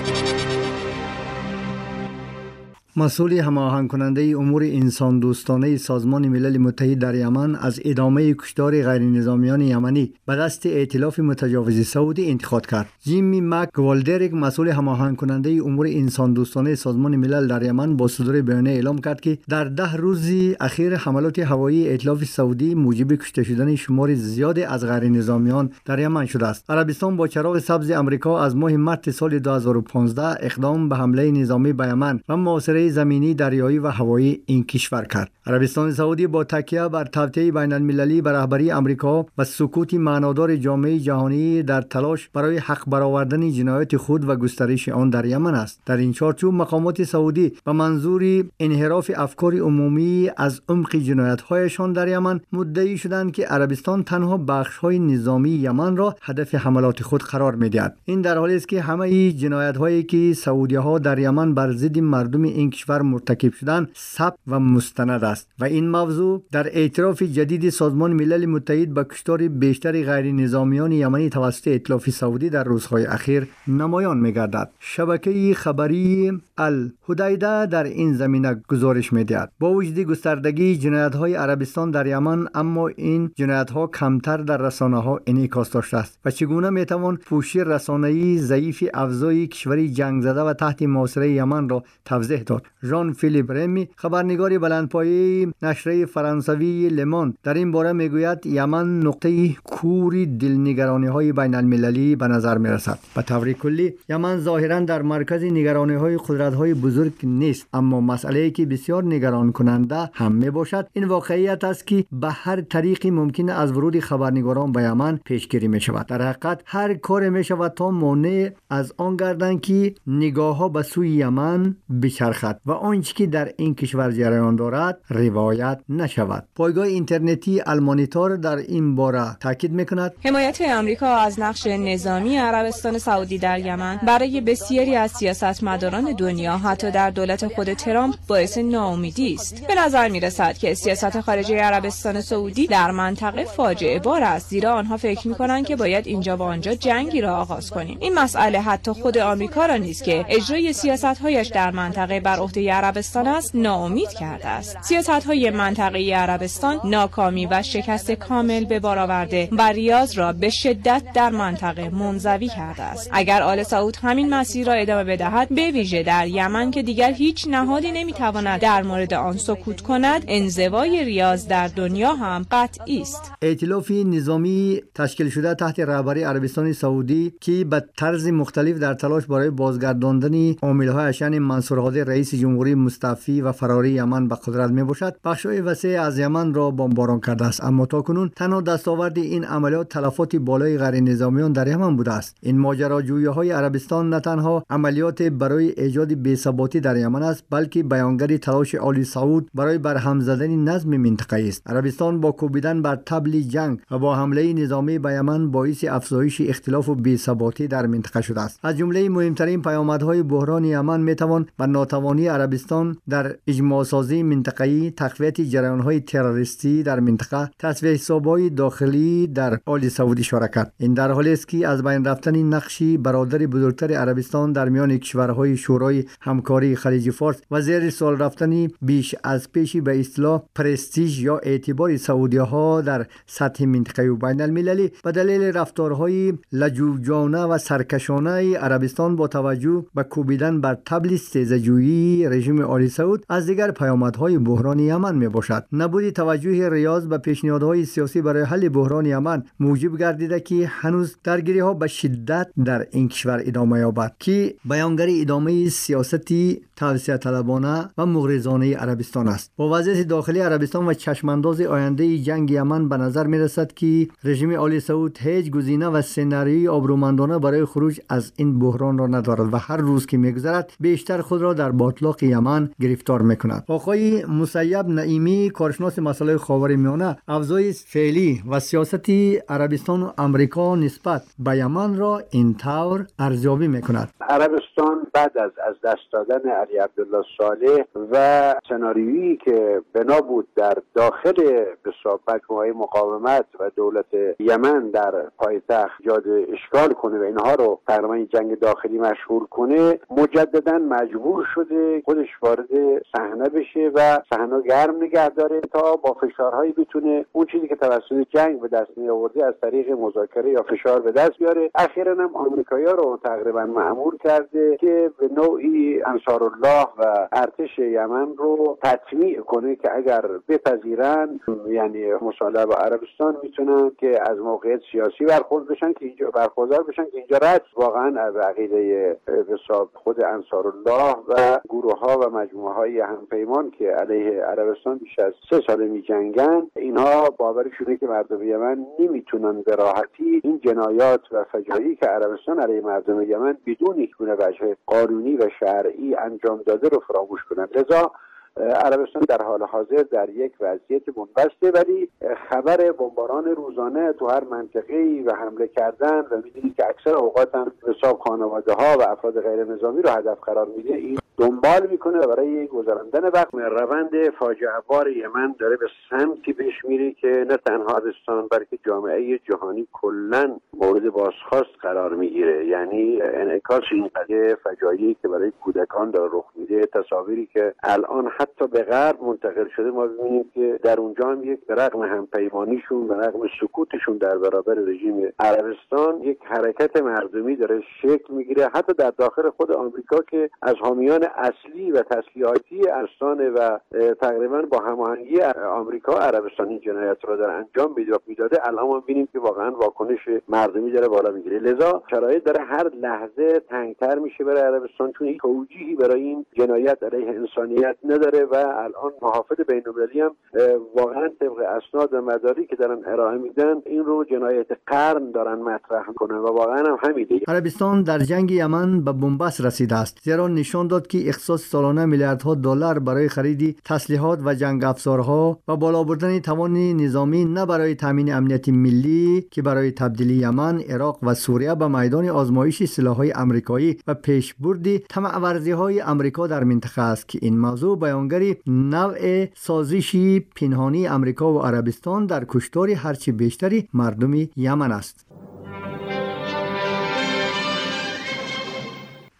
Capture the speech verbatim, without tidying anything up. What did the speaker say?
مسئول هماهنگ کننده امور انسان دوستانه سازمان ملل متحد در یمن از ادامه کشتار غیر نظامیان یمنی به دست ائتلاف متجاوز سعودی انتقاد کرد. جیمی مک گوالدریک مسئول هماهنگ کننده امور انسان دوستانه سازمان ملل در یمن با صدور بیانیه اعلام کرد که در ده روز اخیر حملات هوایی ائتلاف سعودی موجب کشته شدن شمار زیاد از غیر نظامیان در یمن شده است. عربستان با چراغ سبز آمریکا از ماه مارس سال دو هزار و پانزده اقدام به حمله نظامی به یمن و محاصره زمینی، دریایی و هوایی این کشور کرد. عربستان سعودی با تکیه بر توطئه بین المللی به رهبری آمریکا و سکوت معنادار جامعه جهانی در تلاش برای حق برآوردن جنایات خود و گسترش آن در یمن است. در این چارچوب مقامات سعودی به منظور انحراف افکار عمومی از عمق جنایت‌هایشان در یمن مدعی شدند که عربستان تنها بخش‌های نظامی یمن را هدف حملات خود قرار می‌دهد. این در حالی است که همه جنایت‌هایی که سعودی‌ها در یمن بر ضد مردم این کشور مرتکب شدن ثبت و مستند است و این موضوع در اعتراف جدید سازمان ملل متحد به کشتار بیشتر غیر نظامیان یمنی توسط ائتلاف سعودی در روزهای اخیر نمایان می‌گردد. شبکه خبری الهدیده در این زمینه گزارش می‌دهد با وجود گستردگی جنایت‌های عربستان در یمن، اما این جنایت‌ها کمتر در رسانه‌ها انعکاس داشته است و چگونه می‌توان پوشش رسانه‌ای ضعیف افزای کشوری جنگ زده و تحت محاصره یمن را توضیح داد. ژان فیلیپ رمی، خبرنگار بلندپایه نشریه فرانسوی لمان، در این باره میگوید یمن نقطه کور دلنگرانی‌های بین المللی به نظر می‌رسد. به طور کلی یمن ظاهراً در مرکز نگرانی‌های قدرت‌های بزرگ نیست، اما مسئله‌ای که بسیار نگران کننده هم میباشد این واقعیت است که به هر طریقی ممکن از ورود خبرنگاران به یمن پیشگیری می‌شود. در حقیقت هر کار می‌شود تا مانع از آن گردند که نگاه‌ها به سوی یمن بچرخد و آنچه که در این کشور جریان دارد روایت نشود. پایگاه اینترنتی المانیتار در این باره تاکید می‌کند حمایت آمریکا از نقش نظامی عربستان سعودی در یمن برای بسیاری از سیاستمداران دنیا، حتی در دولت خود ترامپ، باعث ناامیدی است. به نظر می‌رسد که سیاست خارجی عربستان سعودی در منطقه فاجعه بار است، زیرا آنها فکر می‌کنند که باید اینجا و آنجا جنگی را آغاز کنیم. این مسئله حتی خود آمریکا را نیز که اجرای سیاست‌هایش در منطقه بر عهده عربستان است ناامید کرده است. سیاست‌های منطقه‌ای عربستان ناکامی و شکست کامل به بار آورده و ریاض را به شدت در منطقه منزوی کرده است. اگر آل سعود همین مسیر را ادامه بدهد، به ویژه در یمن که دیگر هیچ نهادی نمی‌تواند در مورد آن سکوت کند، انزوای ریاض در دنیا هم قطعی است. ائتلاف نظامی تشکیل شده تحت رهبری عربستان سعودی که به طرز مختلف در تلاش برای بازگرداندن عامل‌هایش، یعنی منصور هادی رئیس جمهوری مستعفی و فراری یمن به قدرت میباشد، بخش‌های وسیع از یمن را بمباران کرده است. اما تاکنون تنها دستاورد این عملیات تلفات بالای غیر نظامیان در یمن بوده است. این ماجراجویی‌های عربستان نه تنها عملیات برای ایجاد بی‌ثباتی در یمن است، بلکه بیانگر تلاش آل سعود برای برهم زدن نظم منطقه‌ای است. عربستان با کوبیدن بر طبل جنگ و با حمله نظامی به یمن باعث افزایش اختلاف و بی‌ثباتی در منطقه شده است. از جمله مهمترین پیامدهای بحران یمن میتوان به ناتوانی عربستان در اجماع سازی منطقه‌ای، تقویت جریان‌های تروریستی در منطقه، تصفیه حساب‌های داخلی در آل سعود اشاره کرد. این در حالی است که از بین رفتن نقشی برادر بزرگتر عربستان در میان کشورهای شورای همکاری خلیج فارس و زیر سوال رفتن بیش از پیشی به اصطلاح پرستیژ یا اعتبار سعودی‌ها در سطح منطقه‌ای و بین المللی به دلیل رفتارهای لجوجانه و سرکشانه عربستان با توجه به کوبیدن بر طبل استیزاجویی رژیم آل سعود از دیگر پیامدهای بحران یمن می باشد. نبود توجه ریاض به پیشنهادهای سیاسی برای حل بحران یمن موجب گردیده که هنوز درگیری‌ها به شدت در این کشور ادامه یابد که بیانگر ادامه سیاستی توسعه طلبانه و مغرضانه عربستان است. با وضعیت داخلی عربستان و چشمانداز آینده جنگ یمن به نظر می رسد که رژیم آل سعود هیچ گزینه و سناریوی آبرومندانه برای خروج از این بحران را ندارد و هر روز که می‌گذرد بیشتر خود را در بات مطلق یمن گرفتار میکند. آقای مسیب نعیمی کارشناس مسائل خاورمیانه افزای فعلی و سیاستی عربستان و آمریکا نسبت به یمن را این طور ارزیابی میکند. عربستان بعد از از دست دادن علی عبدالله صالح و سناریویی که بنا بود در داخل بسیار مجموعه مقاومت و دولت یمن در پایتخت ایجاد اشکال کنه و اینها رو تقریبا جنگ داخلی مشغول کنه، مجددا مجبور شده خودش وارد صحنه بشه و صحنه گرم نگه داره تا با فشارهایی بتونه اون چیزی که توسط جنگ به دست می آورده از طریق مذاکره یا فشار به دست بیاره. اخیراً هم آمریکایی‌ها رو تقریبا مأمور کرده که به نوعی انصارالله و ارتش یمن رو تطمیع کنه که اگر بپذیرن، یعنی مصالحه با عربستان، میتونن که از موقعیت سیاسی برخورد بشن که اینجا برخوردار بشن که اینجا رد واقعا از عقیده حساب خود انصارالله و گروه ها و مجموعه های همپیمان که علیه عربستان بیش از سه سال می جنگن، اینها باورشونه که مردم یمن نمیتونن به راحتی این جنایات و فجایعی که عربستان علیه مردم یمن بدون هیچ گونه وجه قانونی و شرعی انجام داده رو فراموش کنن. لذا عربستان در حال حاضر در یک وضعیت بنبسته، ولی خبر بمباران روزانه تو هر منطقه‌ای و حمله کردن و می‌دونید که اکثر اوقات هم حساب خانواده‌ها و افراد غیر نظامی رو هدف قرار میده، این دنبال میکنه و برای گذراندن وقت روند فاجعه بار یمن داره به سمتی پیش میره که نه تنها عربستان بلکه جامعه جهانی کلاً مورد بازخواست قرار میگیره. یعنی انعکاس این قضیه فجایعی که برای کودکان داره رخ میده، تصاویری که الان حتی به غرب منتقل شده، ما ببینیم که در اونجا هم یک رغم همپیمانیشون و رغم سکوتشون در برابر رژیم عربستان یک حرکت مردمی داره شکل میگیره، حتی در داخل خود آمریکا که از حامیان اصلی و تسلیحاتی عربستان و تقریبا با هماهنگی آمریکا عربستان این جنایت را در انجام میداده، الان ما ببینیم که واقعا واکنش مردمی داره بالا میگیره. لذا شرایط داره هر لحظه تنگتر میشه برای عربستان، چون هیچ توجیهی برای این جنایت علیه انسانیت نداره و الان محافظ بین‌المللی هم واقعا طبق اسناد و مدارکی که دارن ارائه میدن این رو جنایت قرن دارن مطرح میکنن و واقعا هم همینه. عربستان در جنگ یمن به بنبست رسیده است، زیرا نشان داد که اختصاص سالانه میلیاردها دلار برای خرید تسلیحات و جنگ افزارها و بالا بردن توان نظامی نه برای تامین امنیت ملی که برای تبدیل یمن، عراق و سوریه به میدان آزمایش سلاح‌های آمریکایی و پیشبرد طمع ورزی‌های آمریکا در منطقه است که این موضوع بیانگری نوع سازشی پنهانی آمریکا و عربستان در کشتار هرچی بیشتری مردم یمن است.